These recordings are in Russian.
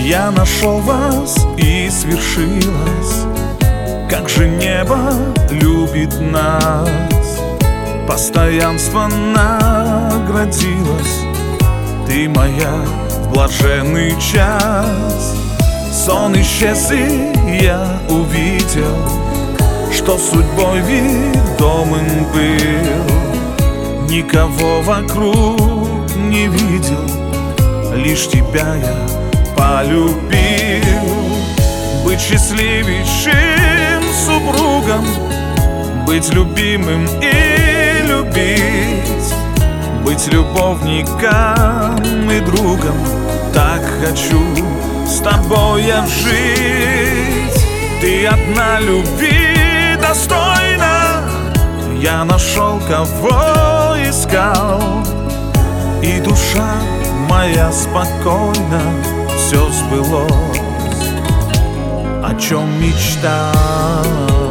Я нашел вас, и свершилось. Как же небо любит нас, постоянство наградилось. Ты моя в блаженный час. Сон исчез, и я увидел, что судьбой ведомым был. Никого вокруг не видел, лишь тебя я полюбил. Быть счастливейшим супругом, быть любимым и любить, быть любовником и другом. Так хочу с тобой я жить. Ты одна любви достойна. Я нашел, кого искал, и душа моя спокойна. Все сбылось, о чем мечтал.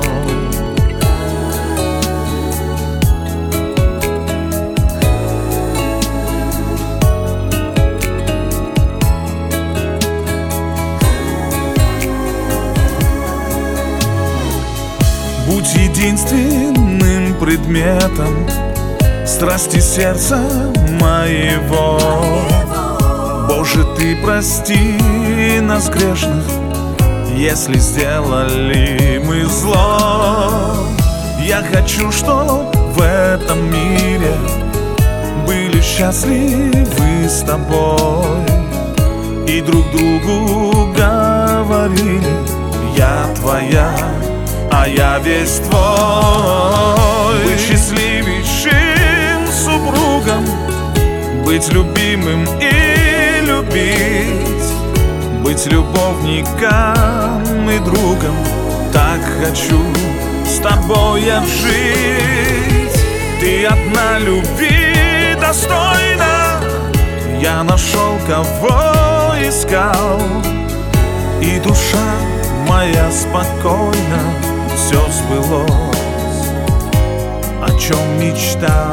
Будь единственным предметом страсти сердца моего. Боже, ты прости нас грешных, если сделали мы зло. Я хочу, чтоб в этом мире были счастливы с тобой и друг другу говорили: я твоя, а я весь твой. Быть счастливейшим супругом, быть любимым и любить, быть любовником и другом. Так хочу с тобой я жить. Ты одна любви достойна. Я нашел, кого искал, и душа моя спокойна. Все сбылось, о чем мечтал.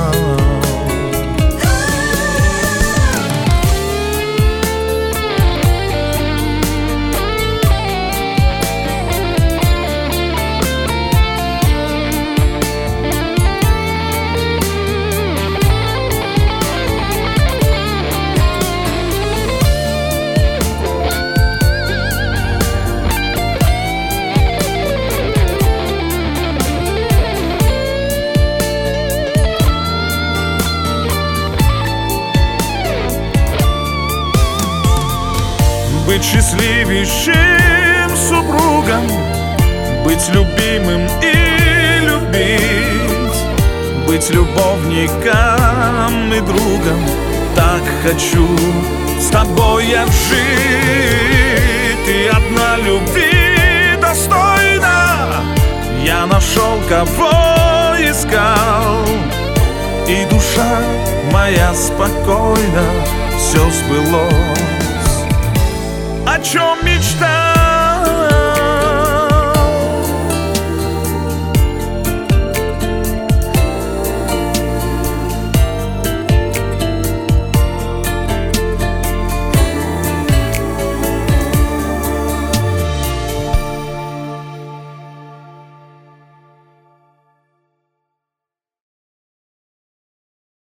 Быть счастливейшим супругом, быть любимым и любить, быть любовником и другом. Так хочу с тобой я жить. Ты одна любви достойна. Я нашел, кого искал, и душа моя спокойна. Все сбылось, о чем мечтал.